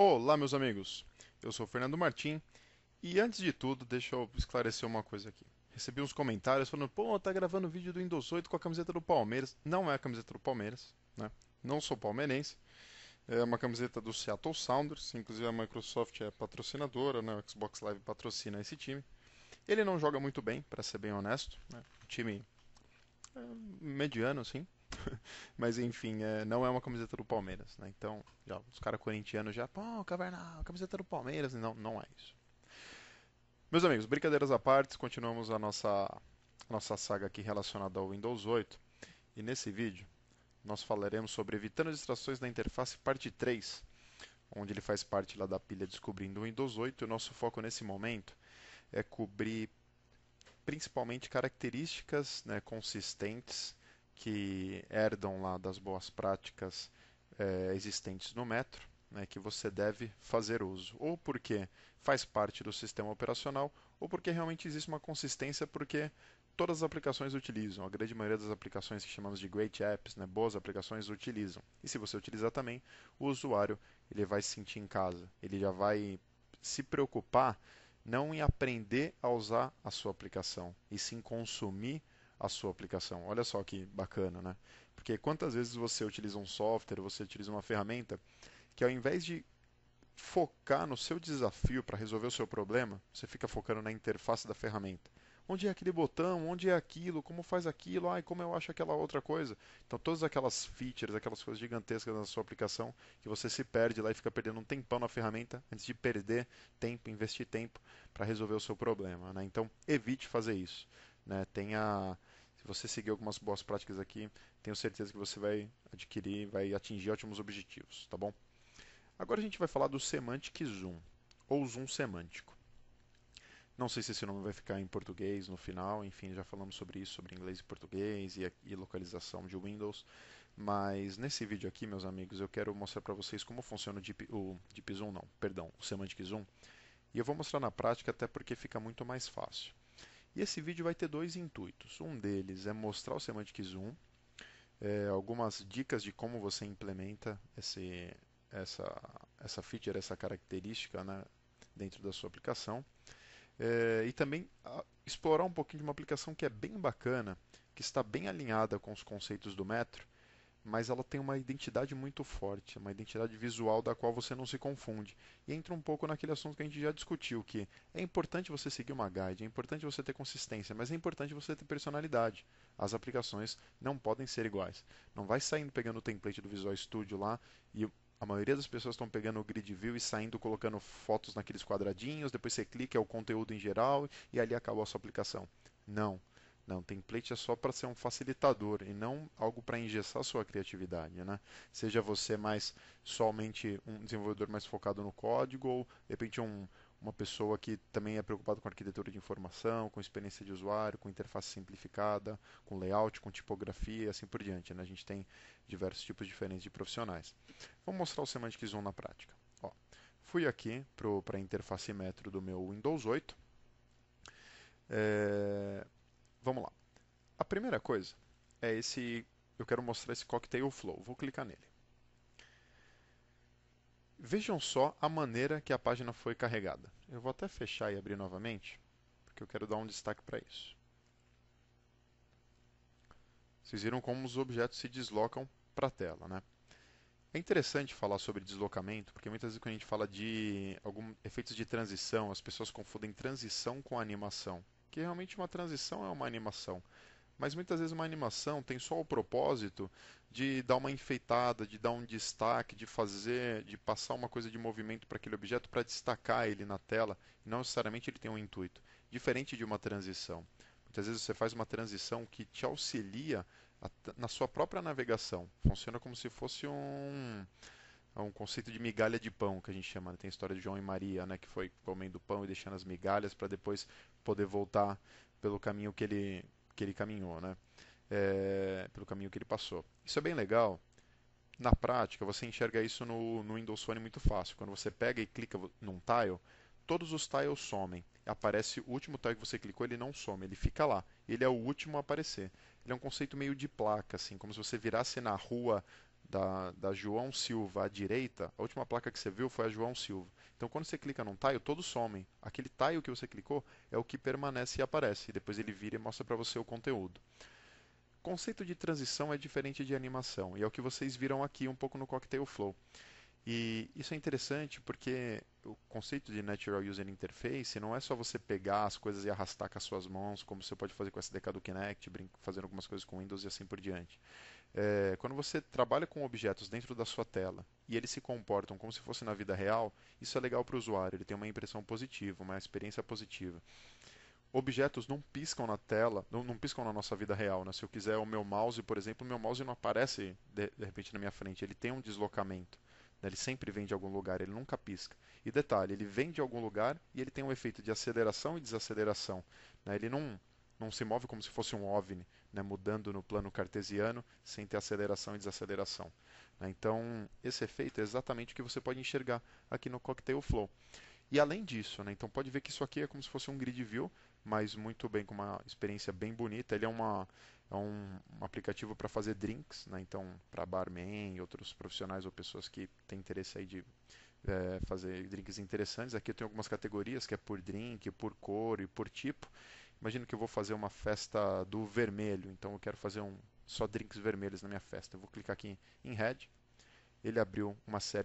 Olá, meus amigos. Eu sou o Fernando Martim e antes de tudo, deixa eu esclarecer uma coisa aqui. Recebi uns comentários falando: "Pô, tá gravando vídeo do Windows 8 com a camiseta do Palmeiras". Não é a camiseta do Palmeiras, né? Não sou palmeirense. É uma camiseta do Seattle Sounders, inclusive a Microsoft é patrocinadora, né? O Xbox Live patrocina esse time. Ele não joga muito bem, para ser bem honesto, né? Um time mediano, assim. Mas enfim, não é uma camiseta do Palmeiras, né? Então, já, os caras corintianos já, pô, Cavernal, camiseta do Palmeiras. Não, não é isso. Meus amigos, brincadeiras à parte, continuamos a nossa saga aqui relacionada ao Windows 8. E nesse vídeo, nós falaremos sobre evitando distrações na interface parte 3, onde ele faz parte lá da pilha Descobrindo o Windows 8. E o nosso foco nesse momento é cobrir principalmente características, né, consistentes que herdam lá das boas práticas existentes no Metro, né, que você deve fazer uso, ou porque faz parte do sistema operacional, ou porque realmente existe uma consistência, porque todas as aplicações utilizam, a grande maioria das aplicações que chamamos de great apps, né, boas aplicações, utilizam. E se você utilizar também, o usuário ele vai se sentir em casa, ele já vai se preocupar não em aprender a usar a sua aplicação, e sim consumir a sua aplicação. Olha só que bacana, né? Porque quantas vezes você utiliza um software, você utiliza uma ferramenta que ao invés de focar no seu desafio para resolver o seu problema, você fica focando na interface da ferramenta. Onde é aquele botão? Onde é aquilo? Como faz aquilo? Ai, como eu acho aquela outra coisa? Então, todas aquelas features, aquelas coisas gigantescas na sua aplicação, que você se perde lá e fica perdendo um tempão na ferramenta antes de perder tempo, investir tempo para resolver o seu problema, né? Então, evite fazer isso, né? Se você seguir algumas boas práticas aqui, tenho certeza que você vai adquirir, vai atingir ótimos objetivos, tá bom? Agora a gente vai falar do Semantic Zoom, ou zoom semântico. Não sei se esse nome vai ficar em português no final, enfim, já falamos sobre isso, sobre inglês e português e localização de Windows. Mas nesse vídeo aqui, meus amigos, eu quero mostrar para vocês como funciona o Deep Zoom, não, perdão, o Semantic Zoom. E eu vou mostrar na prática até porque fica muito mais fácil. E esse vídeo vai ter dois intuitos. Um deles é mostrar o Semantic Zoom, algumas dicas de como você implementa essa feature, essa característica, né, dentro da sua aplicação. E também explorar um pouquinho de uma aplicação que é bem bacana, que está bem alinhada com os conceitos do Metro, mas ela tem uma identidade muito forte, uma identidade visual da qual você não se confunde. E entra um pouco naquele assunto que a gente já discutiu, que é importante você seguir uma guide, é importante você ter consistência, mas é importante você ter personalidade. As aplicações não podem ser iguais. Não vai saindo pegando o template do Visual Studio lá e a maioria das pessoas estão pegando o grid view e saindo colocando fotos naqueles quadradinhos, depois você clica, é o conteúdo em geral e ali acabou a sua aplicação. Não. Não, template é só para ser um facilitador e não algo para engessar a sua criatividade, né? Seja você mais somente um desenvolvedor mais focado no código ou de repente uma pessoa que também é preocupada com arquitetura de informação, com experiência de usuário, com interface simplificada, com layout, com tipografia e assim por diante, né? A gente tem diversos tipos diferentes de profissionais. Vamos mostrar o Semantic Zoom na prática. Ó, fui aqui para a interface Metro do meu Windows 8. É, Vamos lá. A primeira coisa é esse. Eu quero mostrar esse Cocktail Flow. Vou clicar nele. Vejam só a maneira que a página foi carregada. Eu vou até fechar e abrir novamente, porque eu quero dar um destaque para isso. Vocês viram como os objetos se deslocam para a tela, né? É interessante falar sobre deslocamento, porque muitas vezes quando a gente fala de alguns efeitos de transição, as pessoas confundem transição com animação. Que realmente uma transição é uma animação. Mas muitas vezes uma animação tem só o propósito de dar uma enfeitada, de dar um destaque, de fazer, de passar uma coisa de movimento para aquele objeto para destacar ele na tela, e não necessariamente ele tem um intuito. Diferente de uma transição. Muitas vezes você faz uma transição que te auxilia na sua própria navegação. Funciona como se fosse um conceito de migalha de pão que a gente chama, né? Tem a história de João e Maria, né, que foi comendo pão e deixando as migalhas para depois poder voltar pelo caminho que ele caminhou, né? Pelo caminho que ele passou. Isso é bem legal. Na prática, você enxerga isso no Windows Phone muito fácil. Quando você pega e clica num tile, todos os tiles somem. Aparece o último tile que você clicou, ele não some, ele fica lá. Ele é o último a aparecer. Ele é um conceito meio de placa, assim, como se você virasse na rua da João Silva à direita, a última placa que você viu foi a João Silva. Então, quando você clica num tile, todos somem. Aquele tile que você clicou é o que permanece e aparece. E depois ele vira e mostra para você o conteúdo. O conceito de transição é diferente de animação, e é o que vocês viram aqui um pouco no Cocktail Flow. E isso é interessante porque o conceito de Natural User Interface não é só você pegar as coisas e arrastar com as suas mãos, como você pode fazer com o SDK do Kinect, fazendo algumas coisas com Windows e assim por diante. Quando você trabalha com objetos dentro da sua tela e eles se comportam como se fosse na vida real, isso é legal para o usuário, ele tem uma impressão positiva, uma experiência positiva. Objetos não piscam na tela, não piscam na nossa vida real, né? Se eu quiser o meu mouse, por exemplo, o meu mouse não aparece de repente na minha frente, ele tem um deslocamento, né? Ele sempre vem de algum lugar, ele nunca pisca. E detalhe, ele vem de algum lugar e ele tem um efeito de aceleração e desaceleração, né? Ele não se move como se fosse um OVNI, né? Mudando no plano cartesiano sem ter aceleração e desaceleração, né? Então, esse efeito é exatamente o que você pode enxergar aqui no Cocktail Flow. E além disso, né, então pode ver que isso aqui é como se fosse um grid view, mas muito bem, com uma experiência bem bonita. Ele é um aplicativo para fazer drinks, né, então para barman e outros profissionais ou pessoas que têm interesse aí de fazer drinks interessantes. Aqui eu tenho algumas categorias, que é por drink, por cor e por tipo. Imagino que eu vou fazer uma festa do vermelho, então eu quero fazer só drinks vermelhos na minha festa. Eu vou clicar aqui em Head, ele abriu uma série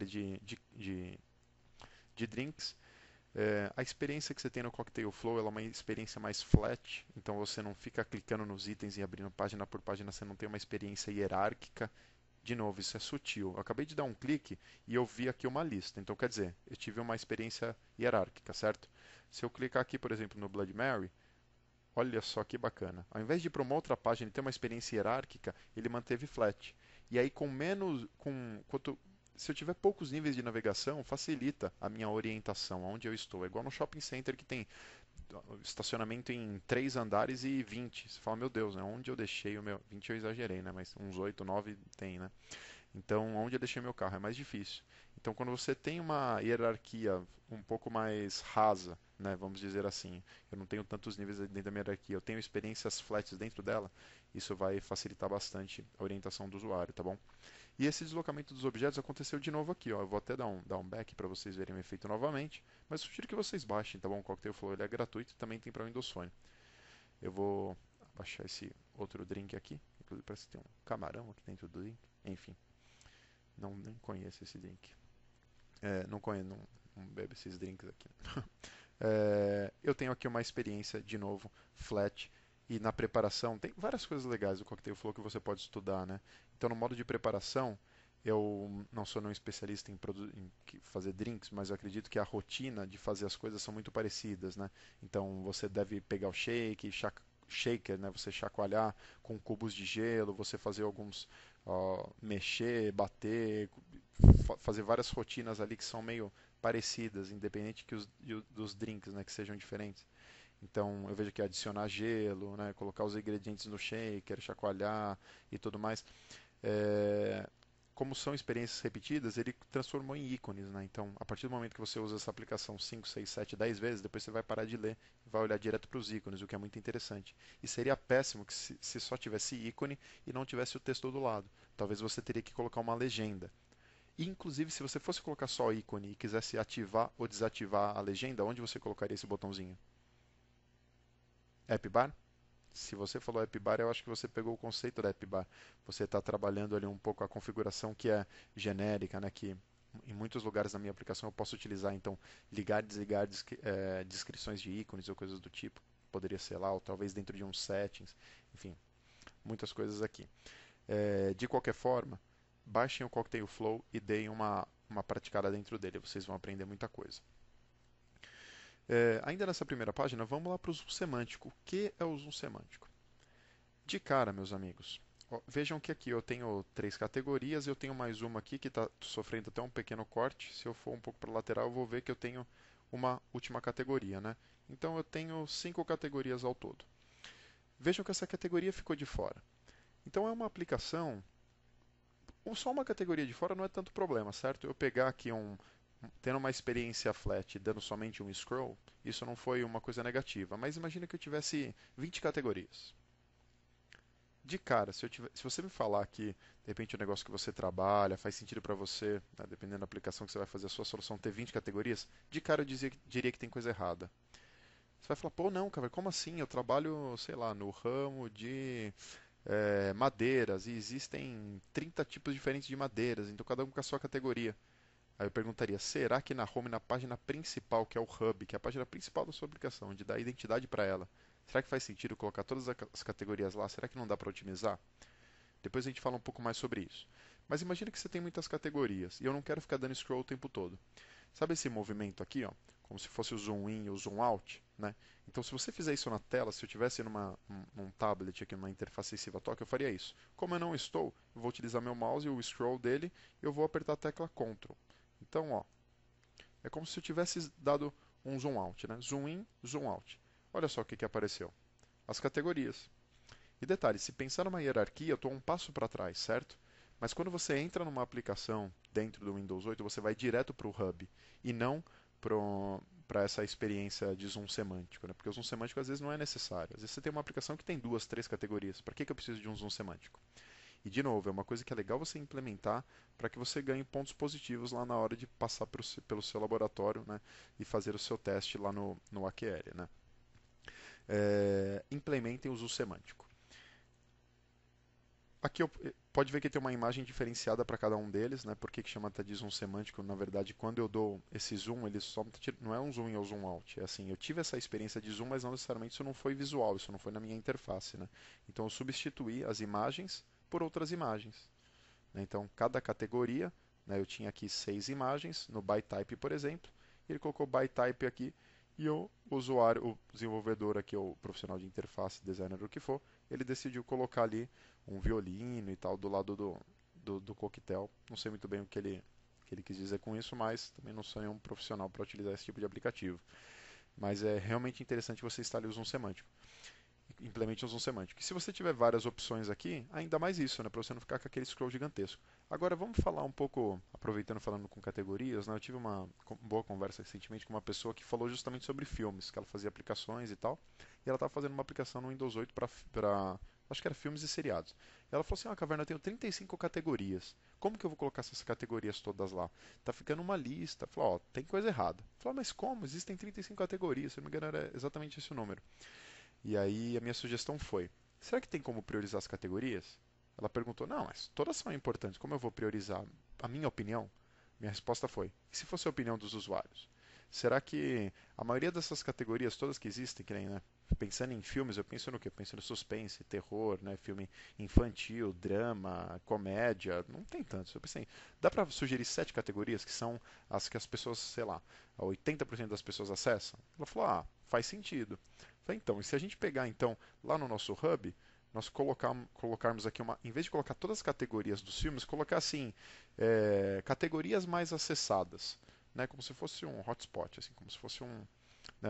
de drinks. A experiência que você tem no Cocktail Flow ela é uma experiência mais flat, então você não fica clicando nos itens e abrindo página por página, você não tem uma experiência hierárquica. De novo, isso é sutil. Eu acabei de dar um clique e eu vi aqui uma lista, então quer dizer, eu tive uma experiência hierárquica, certo? Se eu clicar aqui, por exemplo, no Blood Mary, olha só que bacana. Ao invés de ir para uma outra página e ter uma experiência hierárquica, ele manteve flat. E aí com menos, se eu tiver poucos níveis de navegação, facilita a minha orientação, aonde eu estou. É igual no shopping center que tem estacionamento em 3 andares e 20. Você fala, meu Deus, né? Onde eu deixei o meu. 20 eu exagerei, né? Mas uns 8, 9 tem, né? Então, onde eu deixei meu carro é mais difícil. Então, quando você tem uma hierarquia um pouco mais rasa, né, vamos dizer assim, eu não tenho tantos níveis dentro da minha hierarquia, eu tenho experiências flats dentro dela, isso vai facilitar bastante a orientação do usuário, tá bom? E esse deslocamento dos objetos aconteceu de novo aqui, ó. Eu vou até dar um back para vocês verem o efeito novamente, mas sugiro que vocês baixem, tá bom? O Cocktail Flow ele é gratuito e também tem para Windows Phone. Eu vou baixar esse outro drink aqui, inclusive parece que tem um camarão aqui dentro do drink, enfim. Não, nem conheço esse drink. Não conheço, não bebo esses drinks aqui. Eu tenho aqui uma experiência, de novo, flat. E na preparação, tem várias coisas legais do Cocktail Flow que você pode estudar, né? Então, no modo de preparação, eu não sou nenhum especialista em fazer drinks, mas eu acredito que a rotina de fazer as coisas são muito parecidas, né? Então, você deve pegar o shaker, né? Você chacoalhar com cubos de gelo, você fazer alguns mexer, bater, fazer várias rotinas ali que são meio parecidas, independente dos drinks, né, que sejam diferentes. Então eu vejo que adicionar gelo, né, colocar os ingredientes no shaker, chacoalhar e tudo mais. É, como são experiências repetidas, ele transformou em ícones, né? Então, a partir do momento que você usa essa aplicação 5, 6, 7, 10 vezes, depois você vai parar de ler e vai olhar direto para os ícones, o que é muito interessante. E seria péssimo que se só tivesse ícone e não tivesse o texto do lado. Talvez você teria que colocar uma legenda. E, inclusive, se você fosse colocar só ícone e quisesse ativar ou desativar a legenda, onde você colocaria esse botãozinho? App Bar? Se você falou App Bar, eu acho que você pegou o conceito da App Bar. Você está trabalhando ali um pouco a configuração que é genérica, né? Que em muitos lugares da minha aplicação eu posso utilizar, então, ligar e desligar descrições de ícones ou coisas do tipo. Poderia ser lá, ou talvez dentro de uns settings. Enfim, muitas coisas aqui. De qualquer forma, baixem o Cocktail Flow e deem uma praticada dentro dele. Vocês vão aprender muita coisa. Ainda nessa primeira página, vamos lá para o zoom semântico. O que é o zoom semântico? De cara, meus amigos, vejam que aqui eu tenho 3 categorias, eu tenho mais uma aqui que está sofrendo até um pequeno corte. Se eu for um pouco para a lateral, eu vou ver que eu tenho uma última categoria, né? Então eu tenho 5 categorias ao todo. Vejam que essa categoria ficou de fora. Então é uma aplicação. Só uma categoria de fora não é tanto problema, certo? Eu pegar aqui tendo uma experiência flat dando somente um scroll, isso não foi uma coisa negativa. Mas imagina que eu tivesse 20 categorias. de cara, se você me falar que de repente o negócio que você trabalha faz sentido para você, né, dependendo da aplicação que você vai fazer a sua solução ter 20 categorias, de cara eu diria que tem coisa errada. Você vai falar, pô, não, cara, como assim? Eu trabalho, sei lá, no ramo de madeiras e existem 30 tipos diferentes de madeiras, então cada um com a sua categoria. Aí eu perguntaria, será que na home, na página principal, que é o hub, que é a página principal da sua aplicação, onde dá identidade para ela, será que faz sentido colocar todas as categorias lá? Será que não dá para otimizar? Depois a gente fala um pouco mais sobre isso. Mas imagina que você tem muitas categorias e eu não quero ficar dando scroll o tempo todo. Sabe esse movimento aqui, ó? Como se fosse o zoom in e o zoom out, né? Então, se você fizer isso na tela, se eu tivesse num tablet aqui, numa interface Civatalk, eu faria isso. Como eu não estou, eu vou utilizar meu mouse e o scroll dele, e eu vou apertar a tecla Ctrl. Então, ó, é como se eu tivesse dado um zoom out, né? Zoom in, zoom out. Olha só o que apareceu. As categorias. E detalhe, se pensar numa hierarquia, eu estou um passo para trás, certo? Mas quando você entra numa aplicação dentro do Windows 8, você vai direto para o Hub e não para essa experiência de zoom semântico, né? Porque o zoom semântico às vezes não é necessário. Às vezes você tem uma aplicação que tem duas, três categorias. Para que eu preciso de um zoom semântico? E de novo, é uma coisa que é legal você implementar para que você ganhe pontos positivos lá na hora de passar pelo seu laboratório, né? E fazer o seu teste lá no AQL, né? Implementem o zoom semântico. Aqui pode ver que tem uma imagem diferenciada para cada um deles, né? Por que chama de zoom semântico? Na verdade, quando eu dou esse zoom, ele só não é um zoom in ou zoom out. É assim, eu tive essa experiência de zoom, mas não necessariamente isso não foi visual, isso não foi na minha interface, né? Então eu substituí as imagens por outras imagens, né? Então cada categoria, né? Eu tinha aqui 6 imagens no by type, por exemplo. Ele colocou by type aqui e o usuário, o desenvolvedor aqui, o profissional de interface, designer, o que for, ele decidiu colocar ali um violino e tal do lado do coquetel. Não sei muito bem o que ele quis dizer com isso, mas também não sou nenhum profissional para utilizar esse tipo de aplicativo. Mas é realmente interessante você instalar o zoom semântico. Implemente um zoom semântico. E se você tiver várias opções aqui, ainda mais isso, né, para você não ficar com aquele scroll gigantesco. Agora vamos falar um pouco, aproveitando falando com categorias, né, eu tive uma boa conversa recentemente com uma pessoa que falou justamente sobre filmes, que ela fazia aplicações e tal, e ela estava fazendo uma aplicação no Windows 8 para acho que era filmes e seriados. E ela falou assim: "Ah, Caverna, eu tenho 35 categorias. Como que eu vou colocar essas categorias todas lá? Tá ficando uma lista." Falou: "Ó, tem coisa errada." Falou: "Mas como? Existem 35 categorias." Se não me engano, era exatamente esse o número. E aí a minha sugestão foi: será que tem como priorizar as categorias? Ela perguntou: não, mas todas são importantes, como eu vou priorizar a minha opinião? Minha resposta foi: e se fosse a opinião dos usuários? Será que a maioria dessas categorias, todas que existem, que nem, né? Pensando em filmes, eu penso no quê? Eu penso no suspense, terror, né? Filme infantil, drama, comédia. Não tem tantos. Eu pensei, dá para sugerir 7 categorias que são as que as pessoas, sei lá, 80% das pessoas acessam? Ela falou: ah, faz sentido. Falei, então, e se a gente pegar então lá no nosso hub, nós colocarmos aqui em vez de colocar todas as categorias dos filmes, colocar assim, categorias mais acessadas, né, como se fosse um hotspot, assim, como se fosse né,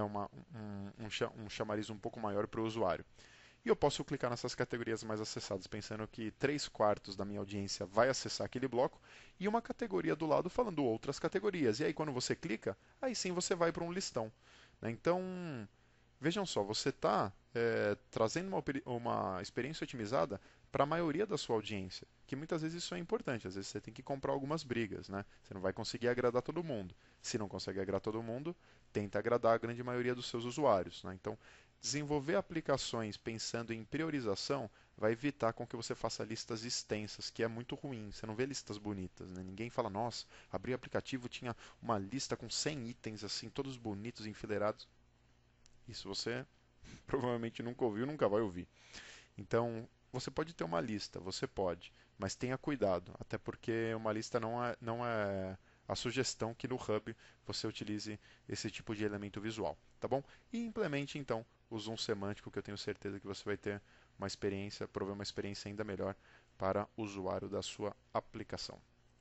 um chamariz um pouco maior para o usuário. E eu posso clicar nessas categorias mais acessadas, pensando que 3/4 da minha audiência vai acessar aquele bloco, e uma categoria do lado falando outras categorias. E aí, quando você clica, aí sim você vai para um listão, né? Então, vejam só, você está trazendo uma experiência otimizada para a maioria da sua audiência, que muitas vezes isso é importante. Às vezes você tem que comprar algumas brigas, né? Você não vai conseguir agradar todo mundo. Se não consegue agradar todo mundo, tenta agradar a grande maioria dos seus usuários, né? Então, desenvolver aplicações pensando em priorização vai evitar com que você faça listas extensas, que é muito ruim. Você não vê listas bonitas, né? Ninguém fala: nossa, abri o aplicativo, tinha uma lista com 100 itens assim, todos bonitos, enfileirados. Isso você provavelmente nunca ouviu, nunca vai ouvir. Então, você pode ter uma lista, você pode, mas tenha cuidado, até porque uma lista não é a sugestão que no Hub você utilize esse tipo de elemento visual, tá bom? E implemente então o zoom semântico, que eu tenho certeza que você vai ter uma experiência, prover uma experiência ainda melhor para o usuário da sua aplicação.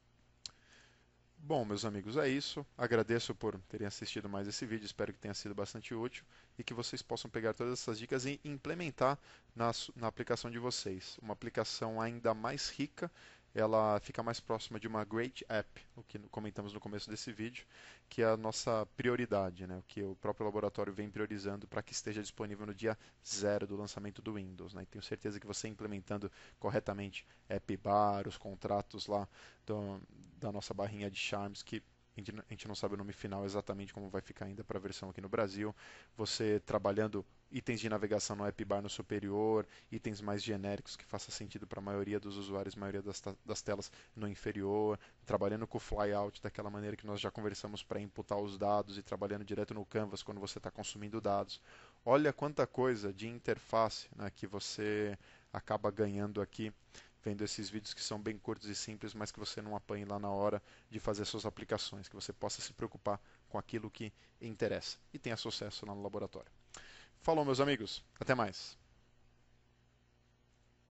Bom, meus amigos, é isso. Agradeço por terem assistido mais esse vídeo. Espero que tenha sido bastante útil e que vocês possam pegar todas essas dicas e implementar na aplicação de vocês. Uma aplicação ainda mais rica ela fica mais próxima de uma Great App, o que comentamos no começo desse vídeo, que é a nossa prioridade, né? O que o próprio laboratório vem priorizando para que esteja disponível no dia zero do lançamento do Windows. Né? E tenho certeza que você implementando corretamente App Bar, os contratos lá da nossa barrinha de charms, que a gente não sabe o nome final exatamente como vai ficar ainda para a versão aqui no Brasil. Você trabalhando itens de navegação no App Bar no superior, itens mais genéricos que faça sentido para a maioria dos usuários, maioria das telas no inferior, trabalhando com o flyout daquela maneira que nós já conversamos para imputar os dados e trabalhando direto no Canvas quando você está consumindo dados. Olha quanta coisa de interface, né, que você acaba ganhando aqui vendo esses vídeos que são bem curtos e simples, mas que você não apanhe lá na hora de fazer suas aplicações, que você possa se preocupar com aquilo que interessa e tenha sucesso lá no laboratório. Falou, meus amigos. Até mais.